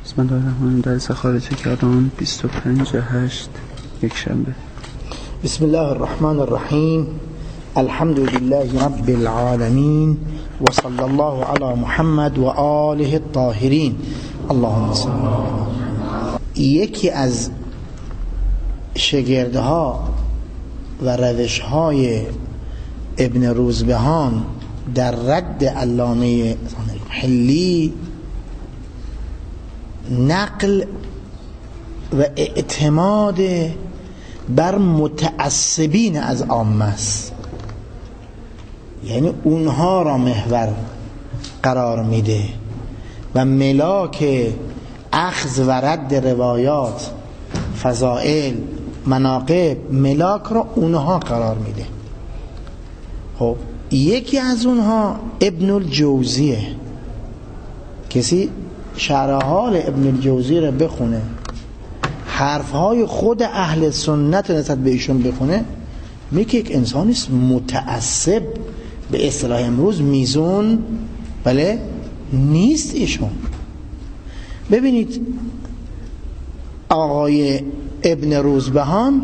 بسم الله الرحمن الرحیم. درس خارج کلام 25/8 یکشنبه. بسم الله الرحمن الرحیم. الحمد لله رب العالمین و صلی الله علی محمد و آله الطاهرین. اللهم صل. یکی از شگردها و روش‌های ابن روزبهان در رد علامه حلی نقل و اعتماد بر متعصبین از عامه است، یعنی اونها را محور قرار میده و ملاک اخذ و رد روایات، فضائل، مناقب، ملاک را اونها قرار میده. خب یکی از اونها ابن الجوزیه. کسی شرح حال ابن الجوزی را بخونه، حرفهای خود اهل سنت نسبت به ایشون بخونه، میگه یک انسانی است متعصب، به اصطلاح امروز میزون بله نیست ایشون. ببینید آقای ابن روزبهان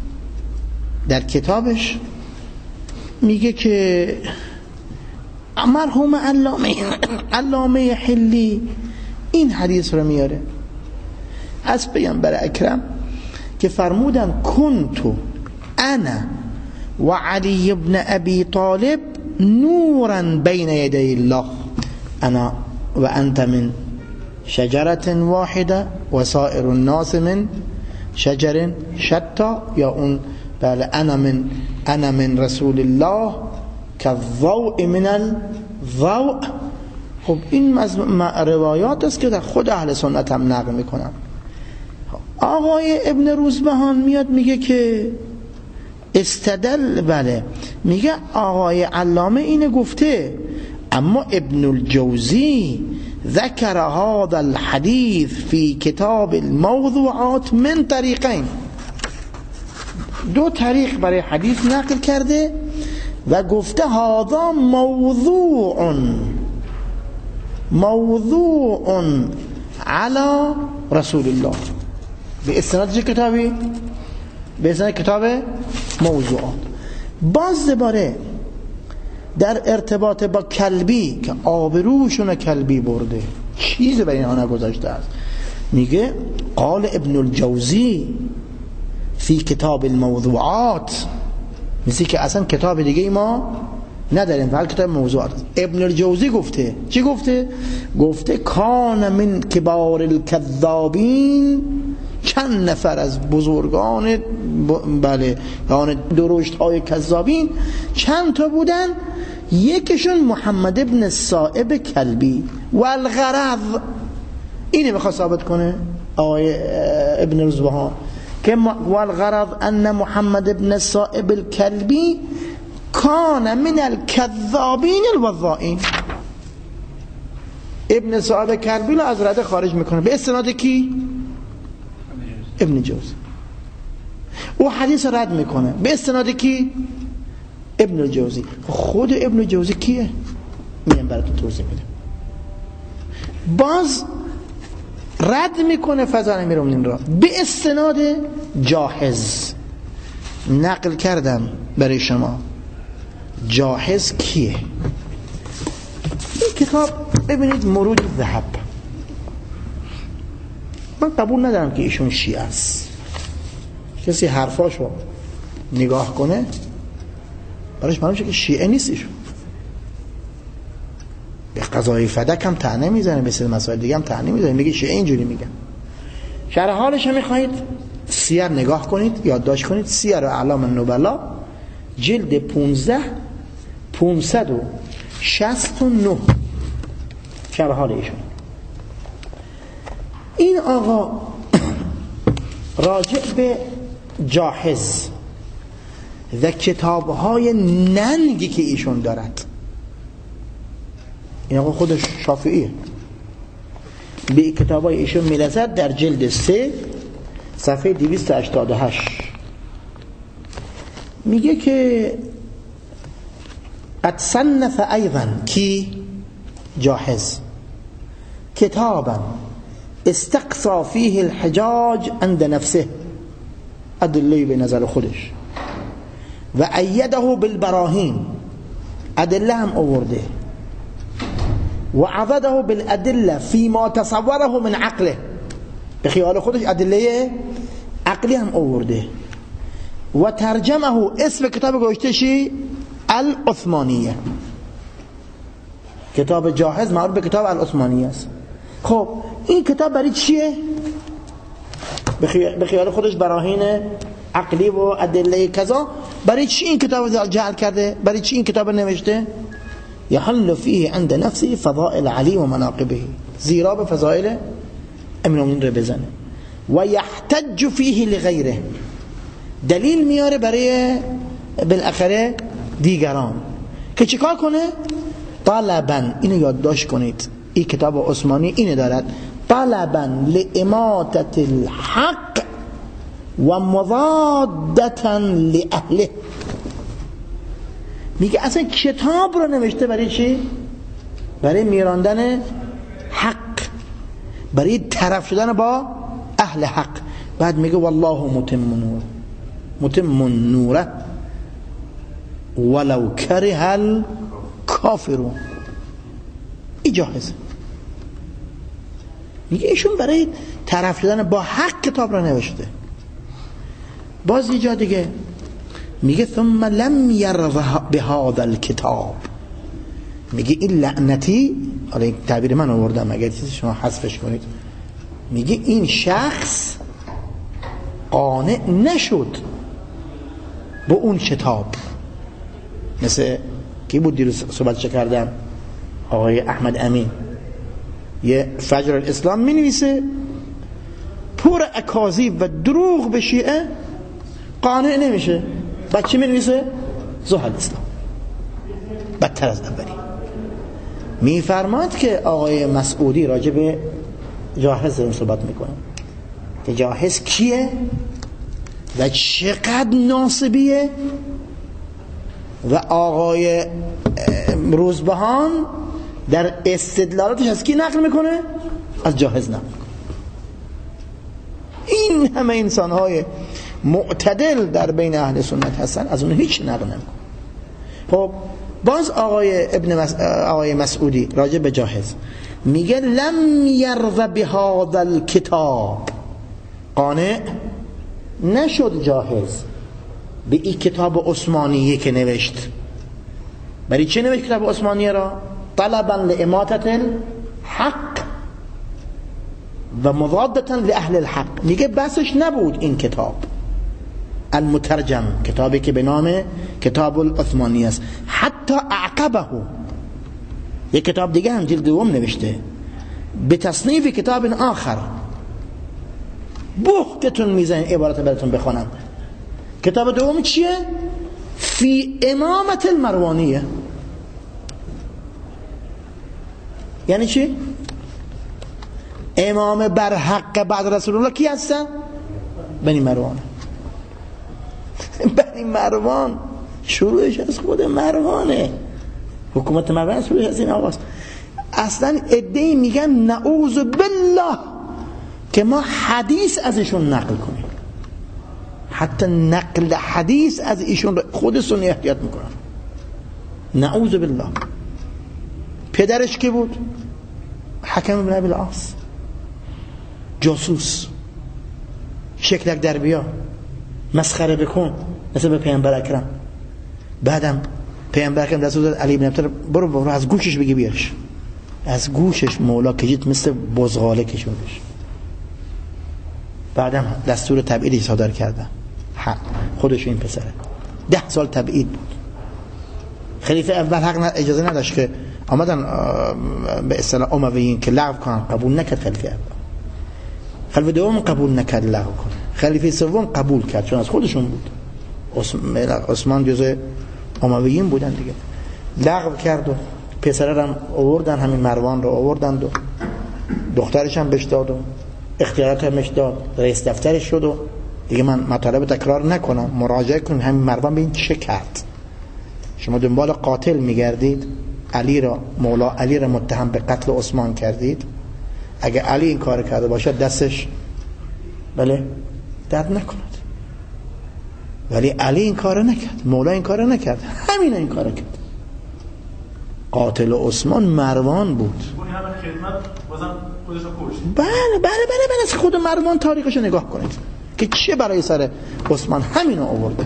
در میگه که مرحوم علامه حلی این حدیث رو میاره از پیامبر اکرم که فرمودن کنتو انا و علی ابن ابی طالب نورا بین یدی الله، انا و انت من شجرة واحده و سائر الناس من شجر شتا، یا اون بله انا من رسول الله كالضوء من الضوء. خب این روایات است که در خود اهل سنت هم نقل میکنن. آقای ابن روزبهان میاد میگه که استدل، بله میگه آقای علامه اینه گفته، اما ابن الجوزی ذکر هذا الحديث في كتاب الموضوعات من طریقین، دو طریق برای حدیث نقل کرده و گفته هذا موضوع على رسول الله، به استناد چه کتابی؟ به استناد کتاب موضوعات. باز دوباره در ارتباط با کلبی که آبروشون کلبی برده، چیزی برای اینها نگذاشته است، میگه قال ابن الجوزی فی کتاب الموضوعات، مثل که اصلا کتاب دیگه ما نداریم، فقط کتاب موضوعات. ابن الجوزی گفته چی گفته؟ گفته کان من کبار الکذابین، چند نفر از بزرگان بله یعنی درشت های کذابین چند تا بودن، یکیشون محمد ابن الصائب کلبی و الغرض، اینه میخواد ثابت کنه آقای ابن روزبهان که والغرض ان محمد ابن الصائب الكلبي كان من الكذابين الوضائين. ابن صائب کلبی رو از رده خارج میکنه به استناد کی؟ ابن جوزی. او حدیث رد میکنه به استناد کی؟ ابن جوزی. خود ابن جوزی کیه؟ میگم براتون توضیح میدم. باز رد میکنه فضائل امیرالمومنین را به استناد جاحظ. نقل کردم برای شما جاحظ کیه. این کتاب ببینید مرود الذهب، من قبول ندارم که ایشون شیعه است. کسی حرفاشو نگاه کنه براش معلوم شه که شیعه نیست ایشون. به قضای فدک هم طعنه میزنه، به سری مسائل دیگه هم طعنه میزنه، میگه شیعه اینجوری میگن. شرح حالش هم میخواید سیر نگاه کنید، یادداشت کنید، سیر اعلام النبلا جلد 15 569 شرح حال ایشون. این آقا راجع به جاحظ و کتاب‌های ننگی که ایشون دارد، این آقا خودش شافعیه، به کتاب‌های ایشون میرسد در جلد 3 صفحه 288 میگه که قد صنف ایضا کی جاحظ کتابا استقصى فيه الحجاج عند نفسه، ادله به نظر خودش، و ایده بالبراهین، ادله هم آورده، و عضده بالادله فيما تصوره من عقله، به خیال خودش ادله عقلی هم آورده. و ترجمه، اسم کتاب گوشتشی العثمانیه، کتاب جاهز معروف به کتاب العثمانیه است. خب این کتاب برای چیه؟ به خیال خودش براهین عقلی و ادله کذا، برای چی این کتاب جعل کرده؟ برای چی این کتاب نوشته؟ یحل فیه عند نفسه فضائل علی و مناقبه، زیرا به فضائل امیر المؤمنین رو بزنه. و یحتج فیه لغیره، دلیل میاره برای بالاخره دیگران که چیکار کنه؟ طلبا، اینو یادداشت کنید، این کتاب عثمانی اینه دارد، طلبا لاماتة الحق و مضادتا لاهله. میگه اصلا کتاب رو نوشته برای چی؟ برای میراندن حق، برای طرف شدن با اهل حق. بعد میگه والله متم نوره ولو کره الکافرون. این جاهزه. میگه ایشون برای طرف شدن با حق کتاب را نوشته. باز یه جا دیگه میگه ثم لم یرض بهذا الكتاب، میگه این لعنتی، حالا این تعبیر من آوردم اگر چیزی شما حذفش کنید، میگه این شخص قانع نشد با اون کتاب. مثل کی بود دیروز صحبت کردم؟ آقای احمد امین، یه فجر الاسلام می نویسه پر اکاذیب و دروغ به شیعه، قانع نمیشه. بعد چی می نویسه؟ زهل الاسلام، بدتر از اولی. میفرماد که آقای مسعودی راجع به جاهز این صحبت میکنه که جاهز کیه و چقدر ناصبیه، و آقای روزبهان در استدلالاتش از کی نقل میکنه؟ از جاهز نقل میکنه. این همه انسانهای معتدل در بین اهل سنت هستن، از اون هیچ نقل نمیکنه. خب باز آقای مسعودی راجع به جاهز میگه لم یرض بهذا الکتاب، قانع نشد جاهز به این کتاب عثمانیه که نوشت. برای چه نوشت کتاب عثمانیه را؟ طلبا لاماتة الحق و مضادتا لاهل الحق. میگه بسش نبود این کتاب المترجم، کتابی که به نام کتاب العثمانی است، حتی اعقبه، یک کتاب دیگه هم جلد دوم نوشته به تصنیف کتاب آخر. بهتتون میزنین عبارت براتون بخونم. کتاب دوم چیه؟ فی امامت المروانیه. یعنی چی؟ امام برحق بعد رسول الله کی هستن؟ بنی مروان. بنی مروان شروعش از خود مروانه، حکومت مروان شروعش از این آقاست. اصلا ادعی میگن نعوذ بالله که ما حدیث ازشون نقل کنیم، حتی نقل حدیث از ایشون خودشون احتیاط میکنن. نعوذ بالله. پدرش کی بود؟ حکم بن ابی العاص، جاسوس، شکلک در بیا، مسخره بکن مثل به پیامبر اکرم. بعدم پیامبر اکرم دست داد علی بن ابی طالب برو از گوشش بگی بیارش. از گوشش مولا کشید مثل بزغاله کشوندش. بعدم دستور تبعیدش صادر کردن. خودش این پسره 10 سال تبعید بود. خلیفه اول حق اجازه نداشت که آمدن به اصطلاح امویین که لغو کنن، قبول نکرد. خلیفه اول. خلیفه دوم قبول نکرد لغو کنه. خلیفه سوم قبول کرد چون از خودشون بود. عثمان جزء امویین بودن دیگه. لغو کرد و پسره هم آوردن، همین مروان رو آوردن و دخترش هم بهش داد و اختیارات همش داد، رئیس دفترش شد و دیگه من مطالب تکرار نکنم، مراجعه کنید. همین مروان ببین چه کرد. شما دنبال قاتل میگردید، علی را مولا علی را متهم به قتل عثمان کردید، اگه علی این کار کرده باشه دستش بله درد نکند، ولی علی این کار نکرد، مولا این کار نکرد، همین این کار کرد. قاتل عثمان مروان بود. اون همه خدمت بازم خودش رو کشت. بله از خود مروان تاریخش رو نگاه کنید که چه برای سر عثمان همین رو آورده.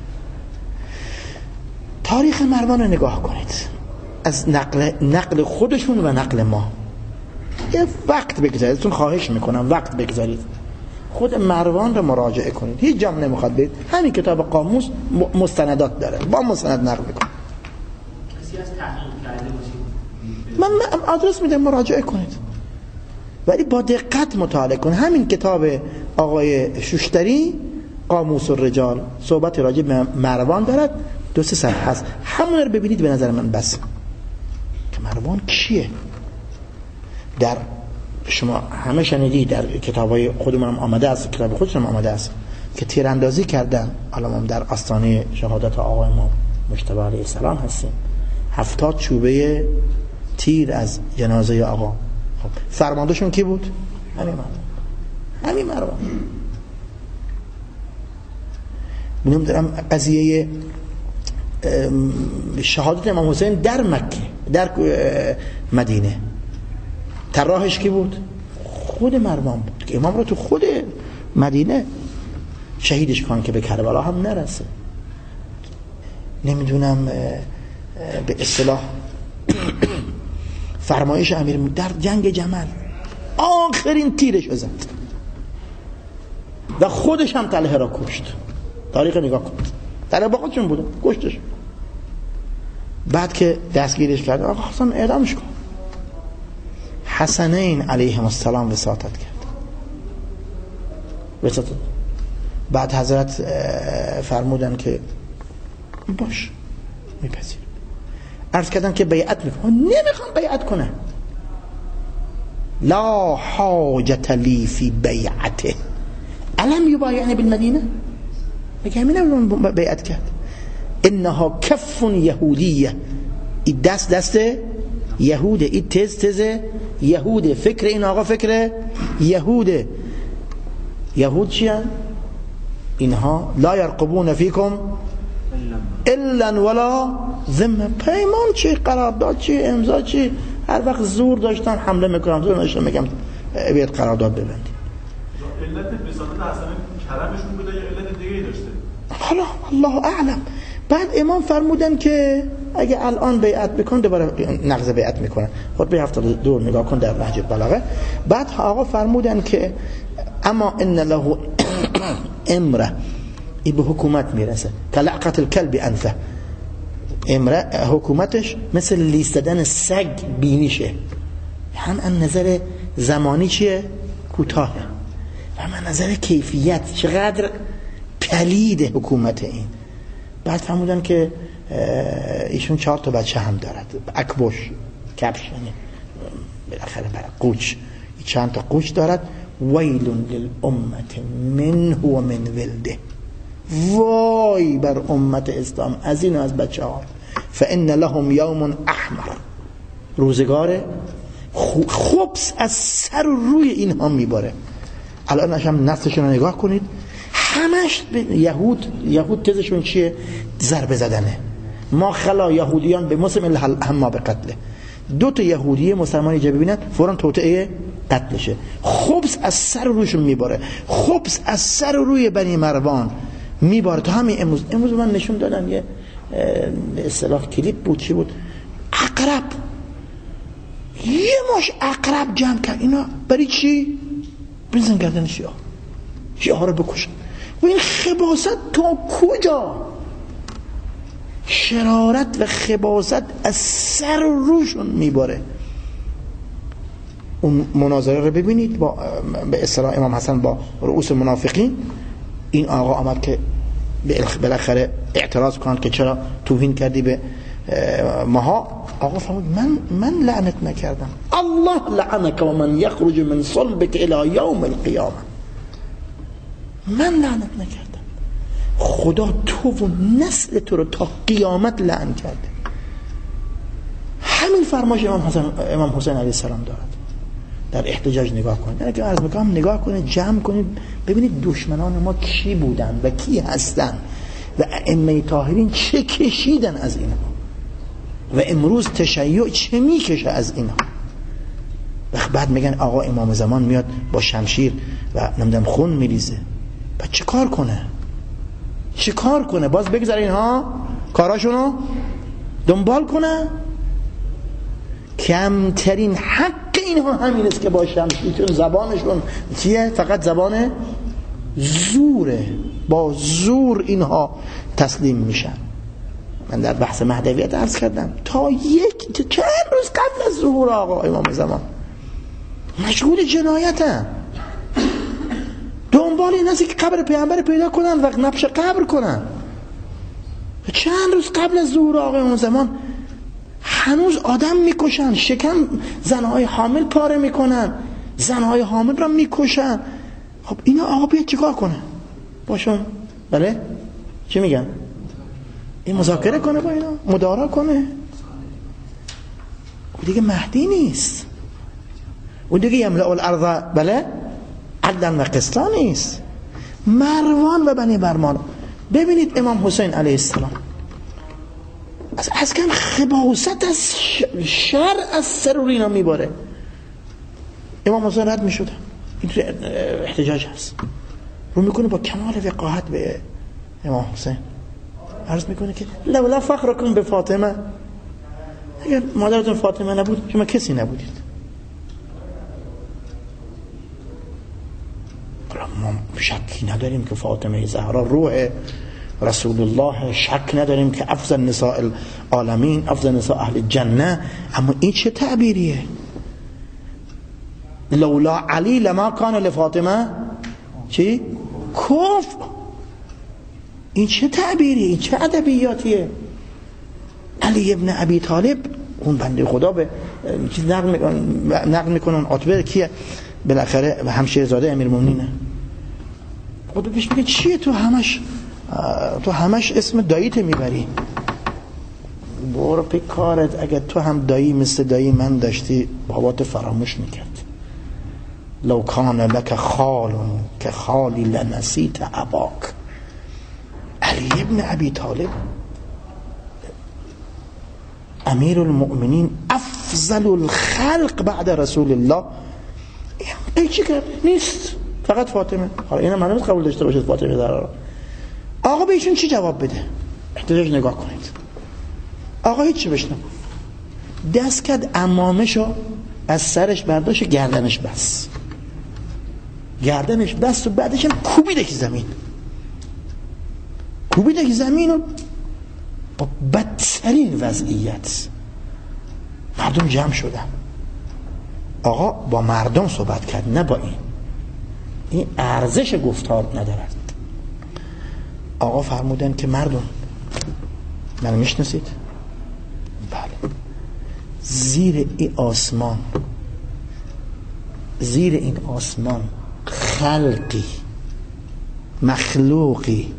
تاریخ مروان رو نگاه کنید، از نقل خودشون و نقل ما. یه وقت بگذارید، تون خواهش میکنم وقت بگذارید، خود مروان رو مراجعه کنید. هیچ جام نمیخواد برید، همین کتاب قاموس مستندات داره، با مستند نقل میکنه. کسی از تحقیق کرده باشید من آدرس میدم مراجعه کنید، ولی با دقت مطالعه کنید. همین کتاب آقای شوشتری قاموس الرجال صحبت راجع به مروان دارد، 2-3 صفحه هست، همون رو ببینید به نظر من بس که مروان کیه. در شما همه شنیدید در کتابای خودمون هم آمده است، کتاب خودشون هم آمده است که تیراندازی کردن. الان در آستانه شهادت آقای ما مجتبی علیه السلام هستیم، 70 چوبه تیر از جنازه آقا. خب فرماندهشون کی بود؟ همین مروان. نمیدونم قضیه شهادت امام حسین در مکه، در مدینه، طراحش کی بود؟ خود مروان بود که امام رو تو خود مدینه شهیدش کن که به کربلا هم نرسه. نمیدونم به اصطلاح فرمایش امیر در جنگ جمل آخرین تیرش رو زد و خودش هم طلحه را کشت. تاریخ نگاه کن، طلحه با خودشون بوده، کشتش. بعد که دستگیرش کرد آقا حسن اعدامش کن. حسنین علیهم السلام وساطت کرد. بعد حضرت فرمودن که باش میپذیر. عرض کردن که بیعت میکنه، نمیخوام بیعت کنه. لا حاجت لی فی بیعته علم یبایعنی بالمدینه، بگه همین بیعت کرد. انها کف یهودیه، این دست یهوده، این تز یهوده، فکر این آقا فکر یهوده. یهود چیان؟ اینها لا یرقبون فیکم الا ولا ذمه. پیمان چی، قرارداد چی، امضا چی، هر وقت زور داشتن حمله میکنم، زور داشتن میگم بیاد قرارداد ببندید. علت وساطت اصلا کرمشون بوده یا علت دیگه ای داشته؟ حالا الله اعلم. بعد امام فرمودن که اگه الان بیعت بکن دوباره نقض بیعت میکنن. خطبه 72 نگاه کن در نهج البلاغه. بعد آقا فرمودن که اما ان له امره، ای به حکومت میرسه، کلعقت الکلب انفه. امره حکومتش مثل لیستدن سگ بینیشه، هم از نظر زمانی چیه؟ کوتاهه، و هم از نظر کیفیت چقدر پلید حکومت این. بعد فرمودن که ایشون 4 تا بچه هم دارد، اکبوش، کبش، یعنی بالاخره برای قوچ، چند تا قوچ دارد. ویل للامت منه و من ولده، وای بر امت اسلام از این و از بچه ها. فان لهم یوم احمر، روزگار خبث از سر و روی اینها میباره. الان هم نسلشون رو نگاه کنید، همش یهود تزشون چیه؟ ضربه زدنه. ما خلا یهودیان به مسلم هم به قتله. 2 تا یهودی مسلمانی جا ببینن فوراً توطئه قتلشه. خبث از سر رویشون میباره، خبث از سر روی بنی مروان میباره. تا همین امروز من نشون دادن یه اصطلاح کلیپ بود، چی بود؟ عقرب، یه ماش عقرب جمع کرد. اینا برای چی؟ بزن گردن شیعه ها رو بکشن. و این خباثت تا کجا؟ شرارت و خباثت از سر روشون میباره. اون مناظره رو ببینید با به اصطلاح امام حسن با رؤوس منافقین. این آقا آمد که بالاخره اعتراض کنند که چرا توهین کردی به ماها. آقا فرمود من لعنت نکردم، الله لعنک و من یخرج من صلبک الی یوم القیامه. من لعنت نکردم، خدا تو و نسل تو رو تا قیامت لعن کرده. همین فرمایش امام حسین علیه السلام دارد. در احتجاج نگاه کنید. یعنی که عرض میکنم نگاه کنید، جمع کنید، ببینید دشمنان ما کی بودن و کی هستن و ائمه طاهرین چه کشیدن از اینها و امروز تشیع چه میکشه از اینها. بعد میگن آقا امام زمان میاد با شمشیر و نمیدونم خون میریزه. بعد چه کار کنه؟ باز بگذار اینها کاراشونو دنبال کنه؟ کمترین حق اینها همین است که با شمشیر، زبانشون چیه؟ فقط زبان زوره، با زور اینها تسلیم میشن. من در بحث مهدویت عرض کردم تا چند روز قبل از ظهور آقا امام زمان مشغول جنایتن، دنبال این هستی که قبر پیامبر پیدا کنن و نبش قبر کنن. چند روز قبل از ظهور آقا امام زمان هنوز آدم میکشن، شکم زنهای حامل پاره میکنن، زنهای حامل را میکشن. خب اینا آقا بیاد چیکار کنه باشون؟ بله چی میگن؟ این مذاکره کنه با اینا، مدارا کنه. او دیگه مهدی نیست، او دیگه یملأ الارض بله عدلا و قسطا نیست. مروان و بنی مروان. ببینید امام حسین علیه السلام از کم خباثت از شر از سر و اینا میباره. امام حسین رد میشد، این احتجاج هست، رو میکنه با کمال وقاحت به امام حسین عرض میکنه که لولا فخرکم به فاطمه، اگر مادرتون فاطمه نبود شما کسی نبودید. ما شکی نداریم که فاطمه زهرا روح رسول الله، شک نداریم که افضل نساء العالمین، افضل نساء اهل جنه. اما این چه تعبیریه؟ لولا علی لما کان لفاطمه چی؟ کفر. این چه تعبیریه؟ این چه ادبیاتیه؟ علی ابن ابی طالب، اون بنده خدا به چیز نقل میکنن عتبه کیه؟ بالاخره همشیرزاده امیرالمومنینه. خود پیش میگه چیه تو همش اسم داییت میبری؟ برو پی کارت. اگر تو هم دایی مثل دایی من داشتی بابات فراموش میکرد. لو کان لک خال که خالی لنسیت اباک. علی ابن ابی طالب امیر المؤمنین، افضل الخلق بعد رسول الله. این چی کرد؟ نیست، فقط فاطمه. حالا اینا معلومه قبول داشته باشید فاطمه زهرا. آقا به ایشون چی جواب بده؟ احتجاج نگاه کنید. آقا هیچ چی بشنم، دست کرد عمامشو از سرش برداشت، گردنش بس و بعدش هم کوبیده که زمین و با بدترین وضعیت مردم جمع شدن. آقا با مردم صحبت کرد، نه با این ارزش گفتار ندارد. آقا فرمودن که مردم منو میشناسید؟ بله. زیر این آسمان خلقی، مخلوقی،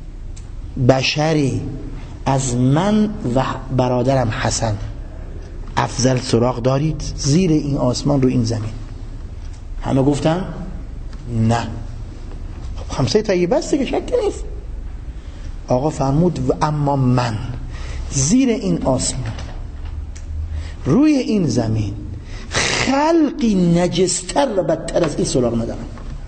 بشری از من و برادرم حسن افضل سراغ دارید زیر این آسمان رو این زمین؟ همه گفتن نه. خمسه طیبه است که شک نیست. آقا فرمود و اما من زیر این آسمان روی این زمین خلقی نجستر و بدتر از این سراغ ندارم.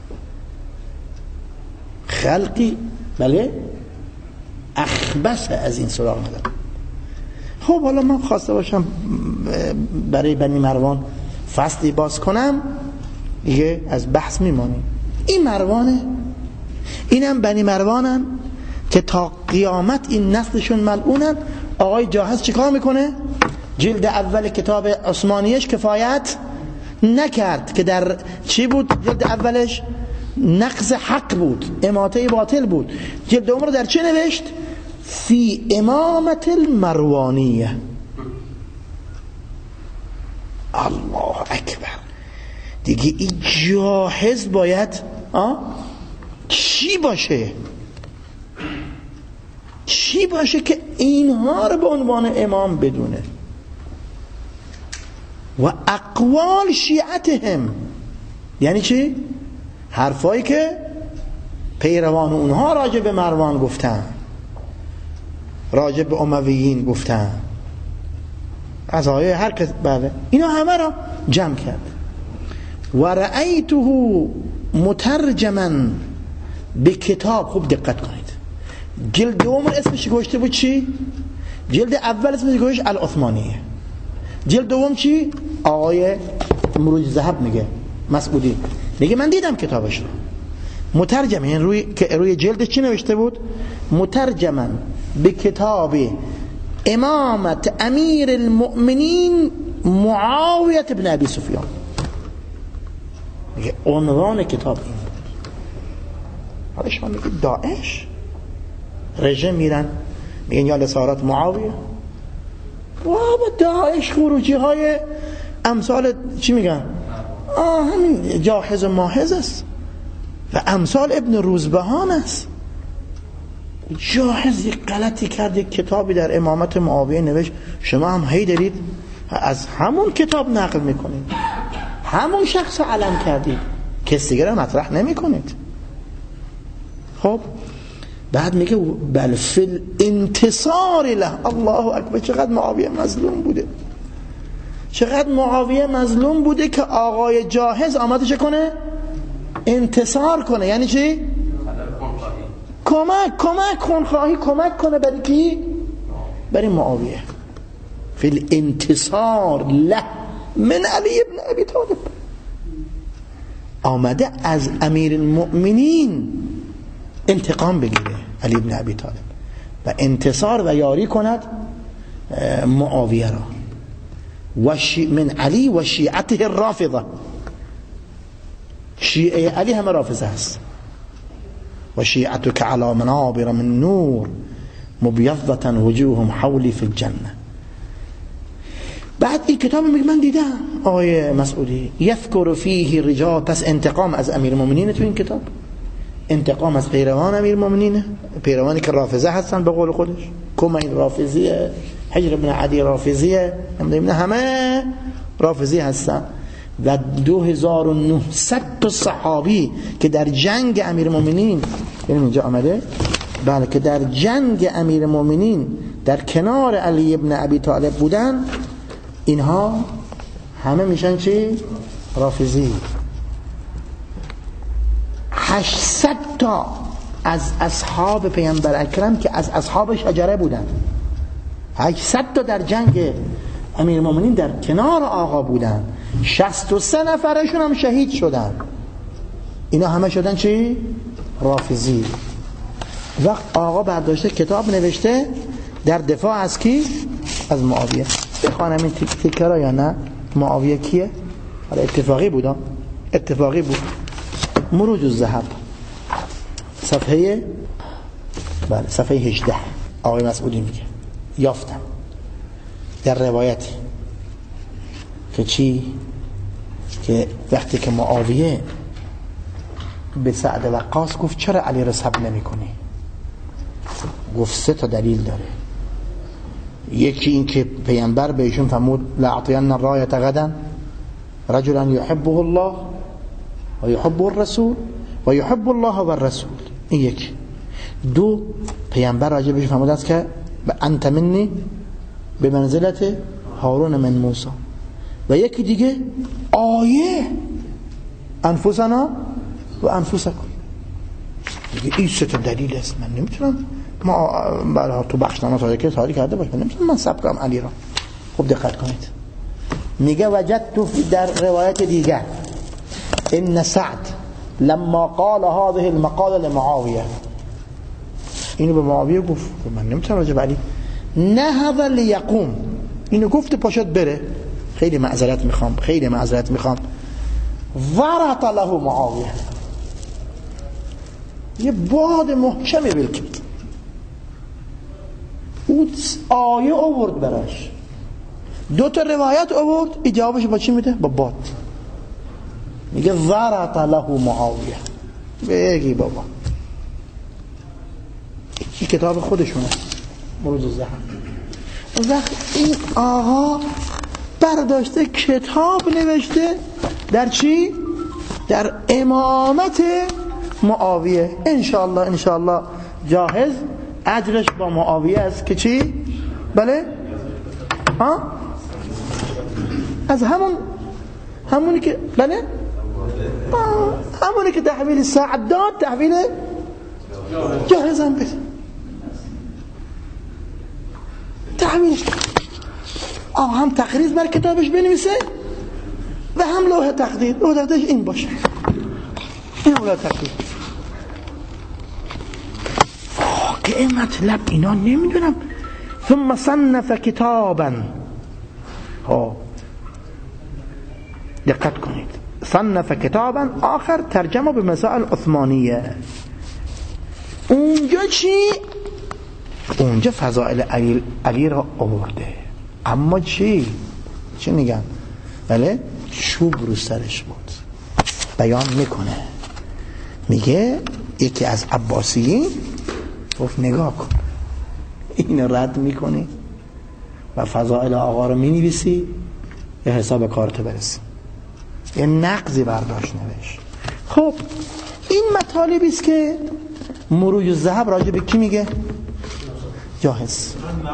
خلقی بله اخبث از این سراغ ندارم. خب حالا من خواسته باشم برای بنی مروان فصلی باز کنم دیگه از بحث میمانیم. این مروانه، اینم بنی مروانن که تا قیامت این نسلشون ملعونن. آقای جاهز چیکار میکنه؟ جلد اول کتاب عثمانیش کفایت نکرد که در چی بود؟ جلد اولش نقض حق بود، اماطه باطل بود. جلد دوم رو در چه نوشت؟ فی امامت المروانیه. الله اکبر. دیگه این جاهز باید چی باشه که اینها رو به عنوان امام بدونه؟ و اقوال شیعتهم، یعنی چی؟ حرفایی که پیروان اونها راجع به مروان گفتن، راجع به امویین گفتن، قضایای هر کس، بله اینا همه را جمع کرد. و رأیته مترجما به کتاب. خوب دقت کنید، جلد دوم اسمش گذاشته بود چی؟ جلد اول اسمش گذاشت العثمانیه، جلد دوم چی؟ آقای مروج ذهب میگه مسعودی میگه من دیدم کتابش رو مترجم، یعنی روی جلدش چی نوشته بود؟ مترجما به کتاب امامت امیر المؤمنین معاویه بن ابی سفیان. میگه عنوان کتاب این بود. حالا شما میگه داعش رژیم میرن میگن یا لسارات معاویه، و با داعش خروجی های امثال چی میگن؟ همین جاحظ و ماحظ است و امثال ابن روزبهان است. جاحظ یک غلطی کرد، یک کتابی در امامت معاویه نوشت، شما هم هی دارید از همون کتاب نقل میکنید، همون شخص علم کردید، کسی دیگه رو مطرح نمی کنید. خب بعد میگه بل فی الانتصار له. الله اکبر، چقدر معاویه مظلوم بوده، چقدر معاویه مظلوم بوده که آقای جاحظ آمده چه کنه؟ انتصار کنه. یعنی چی؟ کمک کنه برای کی؟ برای معاویه. فی الانتصار له من علی ابن ابی طالب، آمده از امیر المؤمنین انتقام بگیره علی ابن ابی طالب و انتصار و یاری کند معاویه را. من علی و شیعته الرافضه، شیعه علی همه رافضه است. و شیعتک علی منابر من نور مبیضة وجوههم حولی فی الجنه. بعد این کتاب میگه من دیدم آقای مسعودی یذکر فیه رجال، پس انتقام از امیر المؤمنین تو این کتاب، انتقام از پیروان امیر المؤمنین، پیروانی که رافضه هستن به قول خودش، کمین رافضیه، حجر بن عدی رافضیه، همه رافضی هستن. و 2900 صحابی که در جنگ امیر المؤمنین، یعنی اینجا آمده بله که در جنگ امیر المؤمنین در کنار علی ابن ابی طالب بودن، اینها همه میشن چی؟ رافضی. 800 تا از اصحاب پیامبر اکرم که از اصحاب شجره بودن، 800 تا در جنگ امیرالمومنین در کنار آقا بودن، 63 نفرشون هم شهید شدن. اینا همه شدن چی؟ رافضی. وقت آقا برداشته کتاب نوشته در دفاع از کی؟ از معاویه. بخوانم این تیکه را یا نه؟ معاویه کیه؟ حالا اتفاقی بود، اتفاقی بود. مروج الذهب صفحه بله صفحه 18 آقای مسعودی میگه یافتم در روایتی که چی؟ که وقتی که معاویه به سعد وقاص گفت چرا علی را سب نمی کنی؟ گفت 3 تا دلیل داره. یکی این که پیامبر بهشون فرمود لأعطین الرایة غدا رجلا يحبه الله و يحبه الرسول و يحب الله و الرسول. این یک. 2 پیامبر راجع بهش فرموده است که انت منی به منزلت هارون من موسی. و یکی دیگه آیه انفسنا و انفسکم. دیگه این 3 تا دلیل است. من نمیتونم ما تو بخشنامه تاریخی تاریخ کرده باشم، نمیتونم من سب کنم علی را. خوب دقت کنید. میگه وجدت در روایت دیگر ان سعد لما قال هذه المقاله لمعاویه، اینو به معاویه گفت من نمیتونم راجع به علی نهض لیقوم، اینو گفت پاشد بره، خیلی معذرت میخوام ورط له معاویه، یه باد محکمی بلکید او آیه آورد براش. 2 تا روایت آورد، ای جوابش با چی میده؟ با باد. میگه ورط له معاویه. بگی بابا این کتاب خودشونه مروج الذهب. اون وقت این آقا برداشته کتاب نوشته در چی؟ در امامت معاویه. انشاءالله جاهز اجرش با معاویه است که چی؟ بله؟ از همونی که بله؟ همونی که تحویل ساعت داد تحویل جاهز هم بده، تحویلش هم تقریض بر کتابش بنویسه و هم لوح تقدیر. لوح تقدیرش این باشه، این لوح تقدیر. که این مطلب اینا نمیدونم. ثم صنف کتابا، دقت کنید، صنف کتابا آخر ترجمه به مسائل عثمانیه. اونجا چی؟ اونجا فضائل علی را آورده، اما چی میگن؟ بله، چوب رو سرش بود. بیان میکنه، میگه یکی از عباسیین گفت نگاه کن، این رد میکنی و فضائل آقا رو مینویسی، یه حساب کارت برسی. یه نقضی برداشت نوشت. خب این مطالبی است که مروج الذهب راجع به کی میگه؟ جاهز.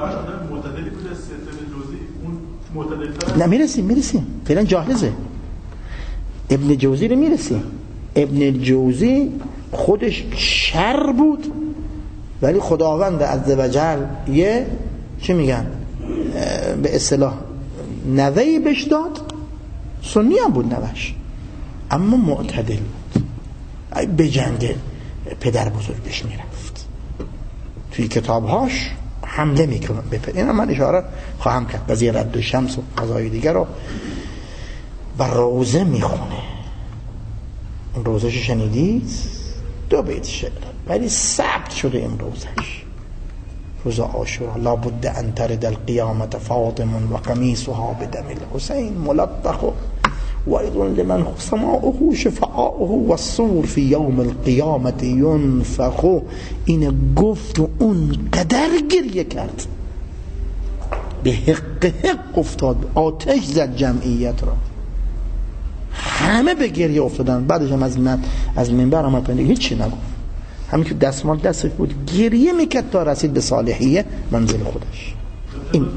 نه میرسیم فعلا جاهزه. ابن جوزی رو میرسیم. ابن جوزی خودش شر بود ولی خداوند عزوجل یه چی میگن به اصطلاح نوهی بهش داد. سنی هم بود نوش، اما معتدل بود. به جنگ پدر بزرگش میرفت، توی کتابهاش حمله میکنه. این من اشاره خواهم کرد. قضیه رد شمس و قضای دیگر رو بر روزه میخونه. اون روزش شنیدید؟ 2 بیت شعر ولی ثبت شده این روزش. روز عاشورا: لا بد ان ترد القیامت فاطم و قمیصها بدم الحسین ملطخ ویل لمن سماعه شفعاؤه والصور فی یوم القیامت ینفخ. این گفت و اون قدر گریه کرد، به حق افتاد، آتش زد جمعیت را، همه به گریه افتادن. بعدش هم از منبر آمد پایین، هیچی نگفت، همین که دستمال دستش بود گریه میکرد تا رسید به صالحیه منزل خودش. این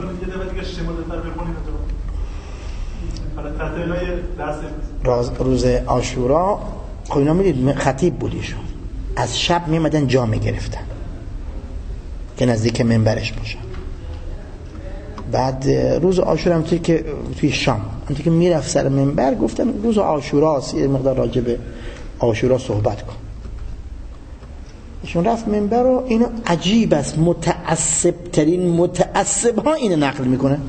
روز عاشورا خب اینا میدید خطیب بودیشون، از شب میمدن جا میگرفتن که نزدیک منبرش باشن. بعد روز عاشورا هم توی شام همونطور که میرفت سر منبر گفتن روز عاشوراست، یه مقدار راجع به عاشورا صحبت کن. ایشون رفت منبر و اینو عجیب است، متعصب ترین متعصب ها اینو نقل میکنه.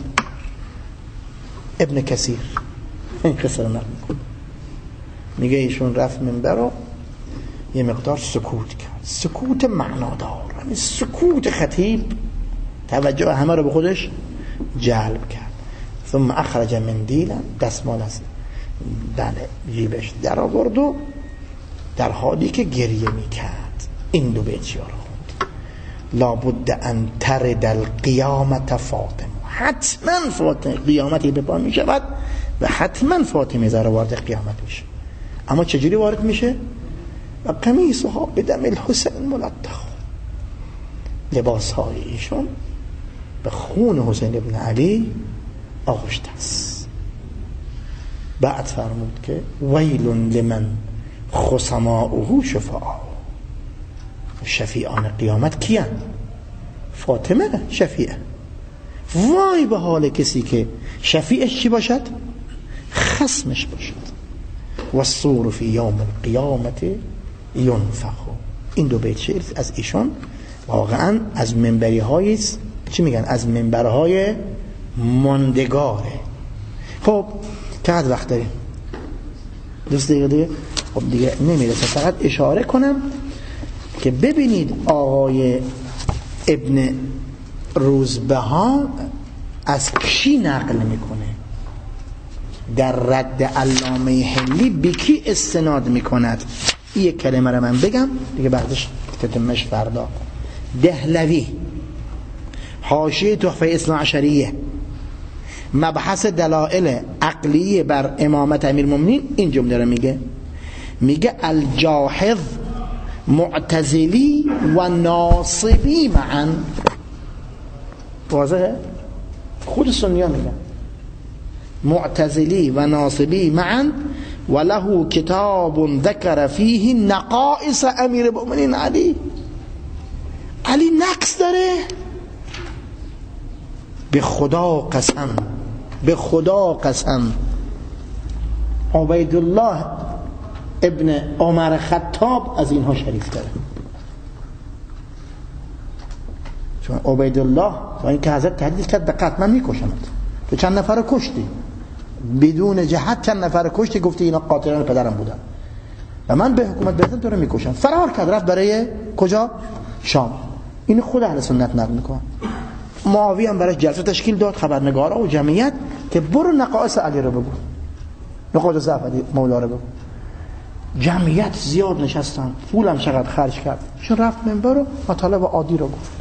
ابن کثیر این قصه رو نقل میکنه، میگه ایشون رفت منبر و یه مقدار سکوت کرد، سکوت معنادار، همین سکوت خطیب توجه همه رو به خودش جلب کرد. ثم اخرج مندیلا، دستمال از جیبش در آورد و در حالی که گریه میکرد این 2 بیت شعر خوند: لا بد ان ترد القیامت فاطمه، حتما فاطمه قیامتی به پا می شود و حتما فاطمه زهرا وارد قیامت میشه. اما چجوری وارد میشه؟ و قمیصها بدم الحسین ملطخ، لباس های ایشون به خون حسین ابن علی آغشته است. بعد فرمود که ویل لمن خصماؤه شفعاء، شفیعان قیامت کیان؟ فاطمه شفیعه. وای به حال کسی که شفیعش چی باشد؟ خصمش باشد. والصور فی یوم القیامت ینفخ. این 2 بیت شعر از ایشون واقعا از منبری های چی میگن؟ از منبرهای ماندگاره. خب چقدر وقت داریم؟ 2 دقیقه دیگه. خب دیگه نمیرسه، فقط اشاره کنم که ببینید آقای ابن روزبهان از کی نقل میکنه، در رد علامه حلی به کی استناد میکند. این کلمه رو من بگم دیگه بعدش تتمش فردا. دهلوی حاشیه تحفه اثنا عشریه مبحث دلائل عقلی بر امامت امیرالمومنین این جمله رو میگه الجاحظ معتزلی و ناصبی معا. واضحه؟ خود سنی ها میگن معتزلی و ناصبی معا و له کتاب ذکر فیه نقائص امیر المؤمنین علی نقص داره. به خدا قسم عبیدالله ابن عمر خطاب از اینها شریف داره. چون عبیدالله با اینکه حضرت تهدید کرد دقت من میکشمت، تو چند نفر رو کشتی بدون جهت، چند نفر رو کشتی، گفتی اینا قاتلان پدرم بودن و من به حکومت برسم تو رو میکشم. فرار کرد رفت برای کجا؟ شام. این خود اهل سنت نقل میکنه. معاویه هم براش جلسه تشکیل داد، خبرنگارا و جمعیت، که برو نقائص علی رو بگو، نقاط ضعف علی مولا رو بگو. جمعیت زیاد نشستن، پولم چقدر خرج کرد، چون رفت منبر و مطالب عادی رو گفت.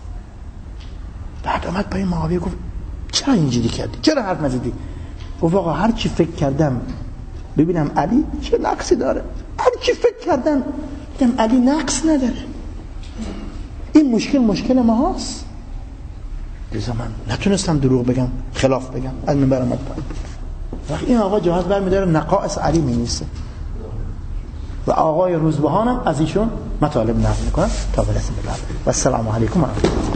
بعد اومد پای معاویه گفت چرا اینجوری کردی؟ چرا حرف نزدی؟ گفت آقا هر چی فکر کردم ببینم علی چه نقصی داره، هر چی فکر کردم دیدم علی نقص نداره. این مشکل ما هست. دیگه من نتونستم دروغ بگم، خلاف بگم، از منبر اومد پایین. وقتی این آقا جهاز برمی‌داره نقائص علی می‌نویسه و آقای روزبهانم از ایشون مطالب نقل می‌کنه تا برسیم به بعد. و السلام علیکم و رحمت الله.